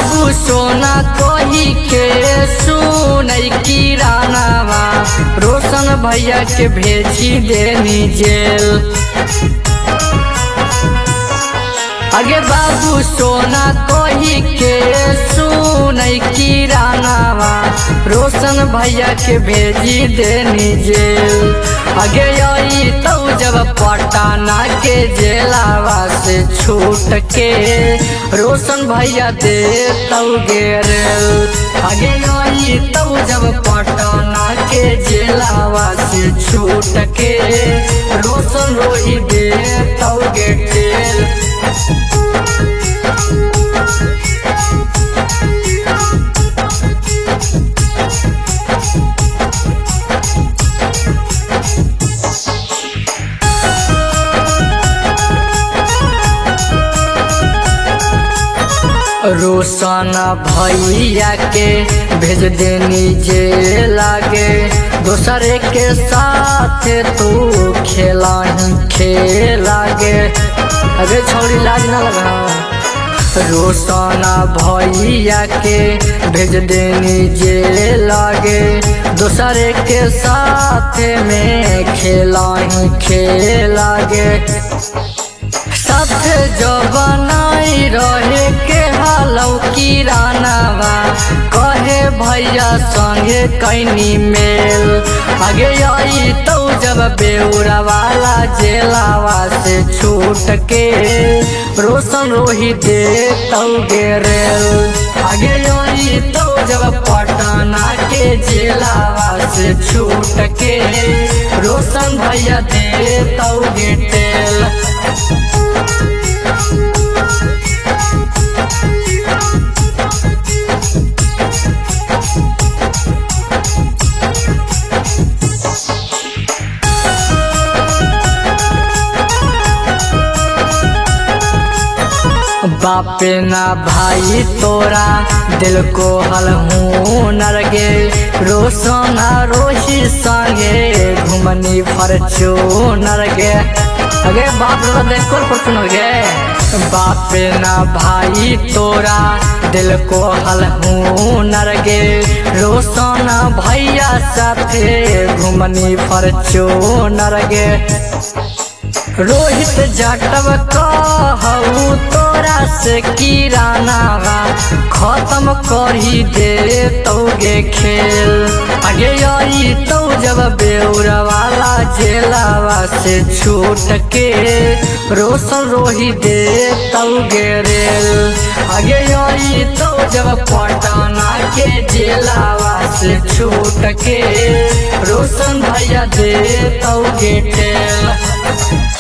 बाबू सोना कोही के सुनई किरानावा रोशन भैया के भेजी देनी जेल। आगे बाबू सोना कोही के सुनई किरानावा रोशन भैया के भेजी देनी जेल। आगे आई तो जब पटना के जेलावा से छूट के रोशन भैया दे तो गेरेल। आगे आई तो जब पटना के जेलावा से छूट के रोशन रोही दे तो गेटेल। रोशन भैया के भेज देनी जेल। लागे दूसरे के साथ तू खेला ही खेलागे। अरे छोड़ी लाज ना लगा। रोशन भैया के भेज देनी जेल। लागे दूसरे के साथ में खेला ही खेलागे। सबसे जो बनाई रहे के हालौ किरानावा कहे भैया संगे कैनी मेल। आगे आई तो जब बेउरा वाला जेलावा से छूट के रोशन रोही दे तो गेरेल। आगे आई तो जब पटना के जेलावा से छूट के रोशन भैया दे तो गेटेल। बापे ना भाई तोरा दिल को हल हूँ नरगे। रोशन रोही संगे घुमनी फॉर्च्यूनर गे। अगे बाप रे देखो फॉर्च्यूनर गे। बापे ना भाई तोरा दिल को हल हूँ नरगे। रोशन भैया साथे घुमनी फॉर्च्यूनर गे। रोहित जाटव कहू तोरा से किरानावा खत्म करही दे तोगे खेल। आगे आई तो जब बेउरा वाला जेलावा से छूट के रोशन रोही दे तोगे रेल। आगे आई तो जब पटना के जेलावा से छूट के रोशन भैया दे तोगे टेल।